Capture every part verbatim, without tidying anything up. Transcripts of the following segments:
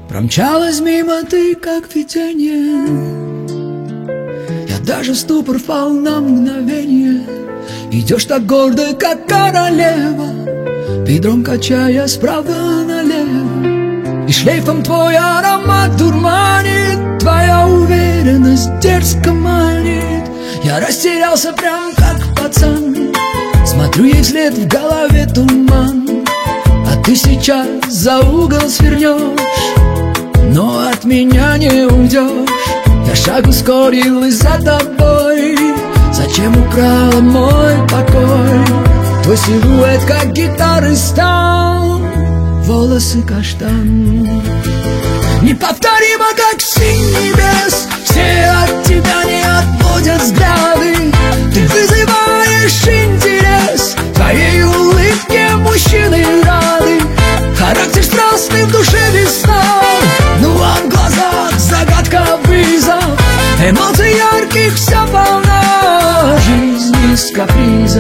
Промчалась мимо ты, как видение. Я даже в ступор впал на мгновение. Идешь так гордо, как королева, бедром качая справа налево. И шлейфом твой аромат дурманит, твоя уверенность дерзко манит. Я растерялся прям как пацан, смотрю ей вслед, в голове туман. А ты сейчас за угол свернешь, но от меня не уйдешь. Я шаг ускорил и за тобой. Зачем украла мой покой? Твой силуэт, как гитары стал, волосы каштан. Неповторимо, как синий небес, все от тебя не отводят взгляды. Ты вызываешь интерес, твоей улыбке мужчины рады. Характер страстный, в душе весна, ну а в глазах загадка, вызов. Эмоций ярких вся полна, жизнь из каприза.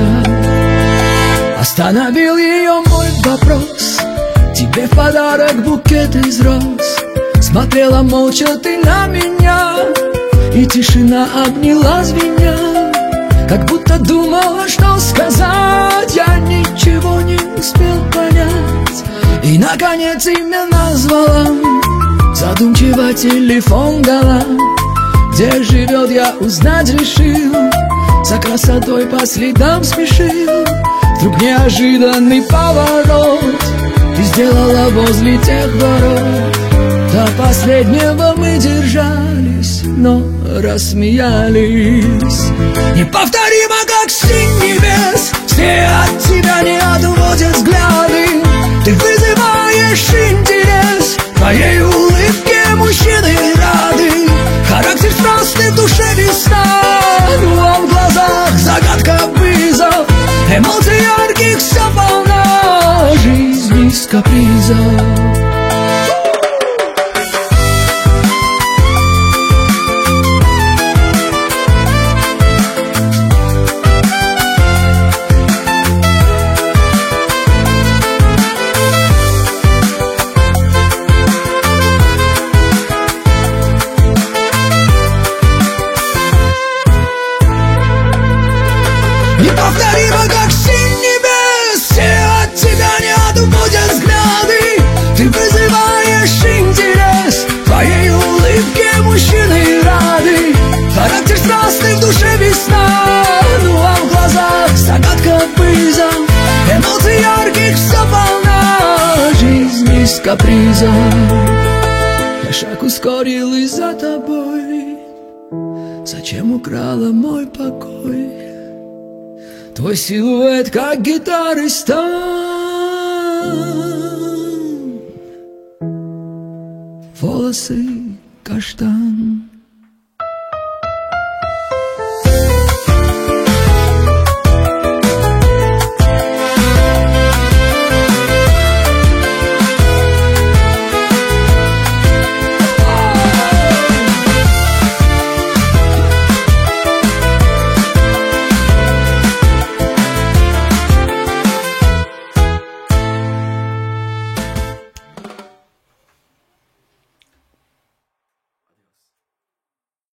Остановил ее мой вопрос, тебе в подарок букет из роз. Смотрела молча ты на меня, и тишина обняла звеня. Как будто думала, что сказать, я ничего не успел понять. И наконец имя назвала, задумчиво телефон дала. Где живет, я узнать решил, за красотой по следам спешил. Вдруг неожиданный поворот ты сделала возле тех ворот. До последнего мы держались, но рассмеялись. Неповторимо, как синий небес, все от тебя не отводят взгляды. Ты вызываешь интерес, твоей улыбке мужчины рады. Характер страстный, в душе весна, ну а в глазах загадка, вызов. Эмоций ярких вся полна, жизнь из каприза. Неповторимо, как синий небес, все от тебя не отводят взгляды. Ты вызываешь интерес, твоей улыбке мужчины рады. Характер страстный, в душе весна, ну а в глазах загадка, вызов. Эмоций ярких вся полна, жизнь из каприза. Я шаг ускорил и за тобой. Зачем украла мой покой? Твой силуэт, как гитары стан, волосы каштан.